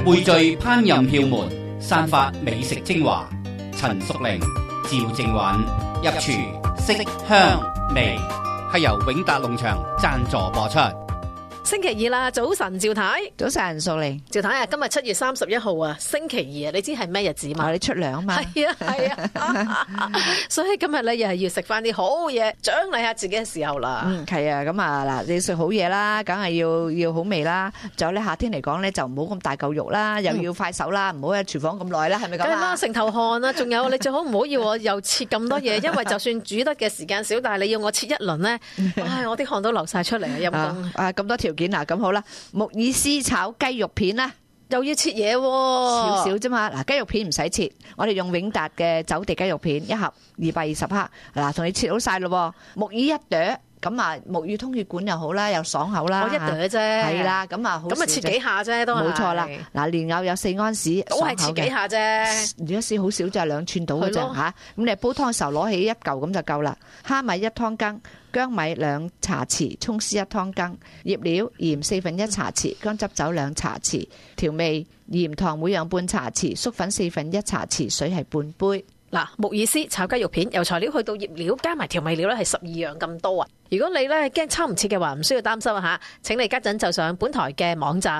匯聚烹飪竅門，散發美食精華。陳淑玲、趙正允入廚色香味，係由永達農場贊助播出。 星期二啦，早晨趙太， 早晨淑玲， 趙太啊，今日7月31號啊，星期二啊，你知係咩日子嘛？ 你出糧嘛？ 係啊，所以今日咧又係要食翻啲好嘢，獎勵下自己嘅時候啦。 係啊，咁啊嗱，你食好嘢啦，梗係要好味啦。仲有咧夏天嚟講咧，就唔好咁大嚿肉啦，又要快手啦，唔好喺廚房咁耐啦，係咪咁啊？ 梗係啦，成頭汗啦，仲有你最好唔好要我又切咁多嘢，因為就算煮得嘅時間少，但係你要我切一輪咧，唉，我啲汗都流晒出嚟啊，陰公啊咁多條件啊，咁好啦，木耳絲炒雞肉片啦， 又要切嘢喎， 少少啫嘛。嗱，雞肉片唔使切，我哋用永達嘅走地雞肉片一盒220克，嗱，同你切好晒咯。木耳一朵，咁啊木耳通血管又好啦，又爽口啦。 我一朵啫， 係啦，咁啊好。 咁啊切幾下啫，都係。 冇錯啦。嗱，蓮藕有4安士， 都係切幾下啫。 如果絲好少就係2寸到嘅啫嚇。咁你煲湯嘅時候攞起一嚿咁就夠啦。蝦米1湯羹。薑米2茶匙，葱絲1湯羹，醃料鹽1/4茶匙，薑汁酒2茶匙，調味鹽糖每樣半茶匙，粟粉1/4茶匙，水係半杯。 嗱，木耳絲炒雞肉片，由材料去到醃料加埋調味料咧，係12樣咁多啊！如果你咧驚抽唔切嘅話，唔需要擔心啊嚇！請你家陣就上本台嘅網站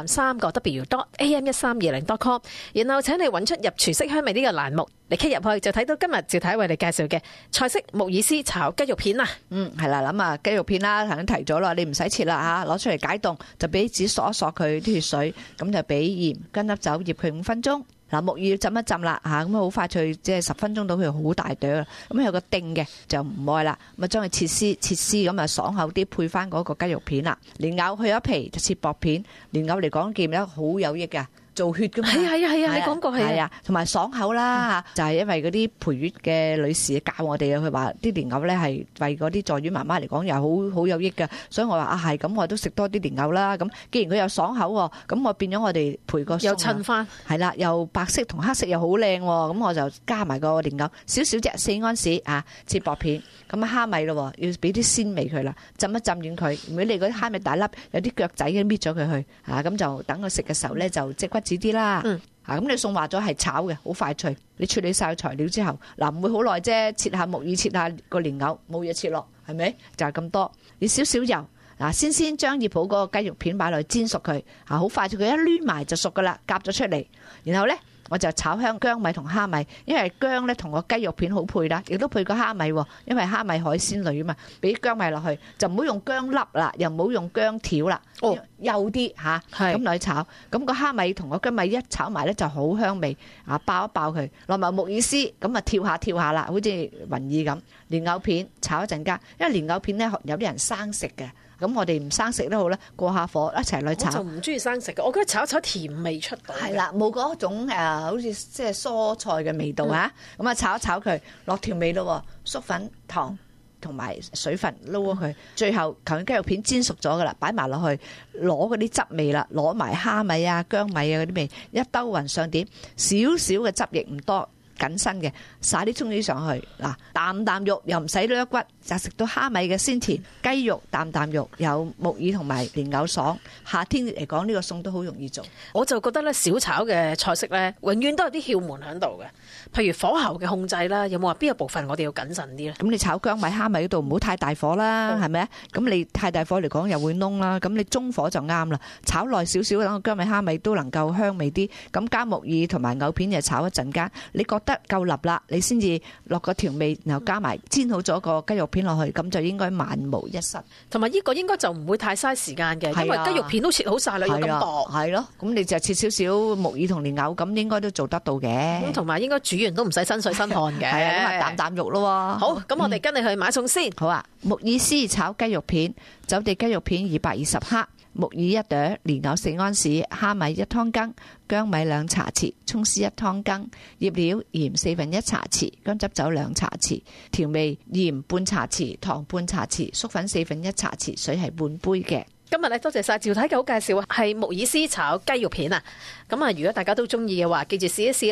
3w.am1320.com， 然後請你揾出入廚色香味呢個欄目，你 click 入去就睇到今日趙太為你介紹嘅菜式木耳絲炒雞肉片啊！ 係啦，咁啊雞肉片啦，頭先提咗啦，你唔使切啦嚇，攞出嚟解凍，就俾紙索一索佢啲血水，咁就俾鹽、薑粒酒醃佢5分鐘。嗱，木耳浸一浸啦嚇，咁好快脆，即係10分鐘到佢好大朵啦。咁有個定嘅就唔愛啦，咁啊將佢切絲咁啊爽口啲，配翻嗰個雞肉片啦。蓮藕去咗皮就切薄片，蓮藕嚟講見咧好有益㗎。做血噶嘛？係啊，你講過係啊，同埋爽口啦，就係因為嗰啲陪月嘅女士教我哋啊，佢話啲蓮藕咧係為嗰啲坐月媽媽嚟講又好有益噶，所以我話啊係咁，我都食多啲蓮藕啦。咁既然佢又爽口喎，咁我變咗我哋陪個又襯翻， 係啦，又白色同黑色又好靚喎，咁我就加埋個蓮藕少少啫，4安士啊，切薄片。咁蝦米咯，要俾啲鮮味佢啦，浸一浸軟佢。如果你嗰啲蝦米大粒，有啲腳仔嘅搣咗佢去，咁就等佢食嘅時候咧就即骨子啲啦。咁你餸話咗係炒嘅，好快脆。你處理晒材料之後，嗱唔會好耐啫，切下木耳，切下個蓮藕，冇嘢切落，係咪？就係咁多。你少少油，嗱先將醃好嗰個雞肉片擺落去煎熟佢，好快脆佢一攣埋就熟噶啦，夾咗出嚟，然後咧。我就炒香薑米同蝦米，因為薑咧同個雞肉片好配啦，亦都配個蝦米，因為蝦米海鮮類啊嘛，俾薑米落去，就唔好用薑粒啦，又唔好用薑條啦，幼啲嚇，咁落去炒，咁個蝦米同個薑米一炒埋咧就好香味，爆一爆佢，落埋木耳絲，咁啊跳下啦，好似雲耳咁，蓮藕片炒一陣間，因為蓮藕片咧有啲人生食嘅。咁我哋唔生食都好啦，過下火一齊去炒。 我就唔中意生食嘅，我覺得炒一炒甜味出到。 係啦，冇嗰種好似即係蔬菜嘅味道啊！咁啊炒一炒佢，落調味咯，粟粉、糖同埋水分撈咗佢。最後求其雞肉片煎熟咗噶啦，擺埋落去，攞嗰啲汁味啦，攞埋蝦米啊、薑米啊嗰啲味，一兜勻上碟，少少嘅汁液唔多。緊身嘅，撒啲葱魚上去，嗱啖肉又唔使甩骨，就食到蝦米嘅鮮甜，雞肉啖肉有木耳同埋蓮藕爽。夏天嚟講呢個餸都好容易做。 我就覺得咧小炒嘅菜式咧，永遠都有啲竅門喺度嘅。譬如火候嘅控制啦，有冇話邊個部分我哋要謹慎啲咧？ 咁你炒薑米蝦米嗰度唔好太大火啦，係咪啊？咁你太大火嚟講又會燶啦，咁你中火就啱啦。炒耐少少，等個薑米蝦米都能夠香味啲。咁加木耳同埋藕片就炒一陣間，你覺得夠腍啦，你先至落個調味，然後加埋煎好咗個雞肉片落去，咁就應該萬無一失。 同埋呢個應該就唔會太嘥時間嘅，因為雞肉片都切好晒啦，要咁薄。係咯， 咁你就切少少木耳同蓮藕，咁應該都做得到嘅。 咁同埋應該煮完都唔使身水身汗嘅。 係啊，咁啊啖肉咯。 好，咁我哋跟你去買餸先。 好啊，木耳絲炒雞肉片，走地雞肉片220克。木耳1朵，蓮藕4安士，蝦米1湯羹，薑米2茶匙，葱絲1湯羹，醃料鹽1/4茶匙，薑汁酒2茶匙，調味鹽半茶匙，糖半茶匙，粟粉1/4茶匙，水係半杯嘅。 今日咧多謝晒趙太嘅好介紹啊，係木耳絲炒雞肉片啊。咁啊，如果大家都中意嘅話，記住試一試啦。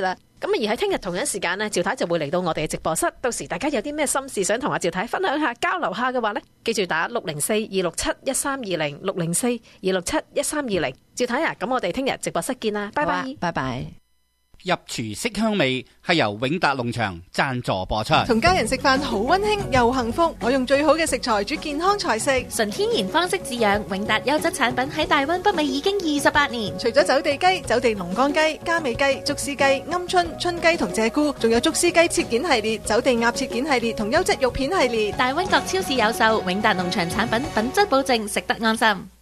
咁而喺聽日同樣時間呢，趙太就會嚟到我哋嘅直播室。到時大家有啲咩心事想同阿趙太分享下、交流下嘅話呢，記住打604-267-1320 604-267-1320。趙太啊，咁我哋聽日直播室見啦，拜拜， 拜拜。 入廚色香味係由永達農場贊助播出。 同家人食飯好溫馨又幸福，我用最好嘅食材煮健康菜式， 純天然方式飼養，永達優質產品喺大灣北美已經28年。 除咗走地雞、走地龍江雞、嘉美雞、竹絲雞、鵪鶉、春雞同鷓鴣，仲有竹絲雞切件系列、走地鴨切件系列同優質肉片系列。 大灣各超市有售，永達農場產品品質保證，食得安心。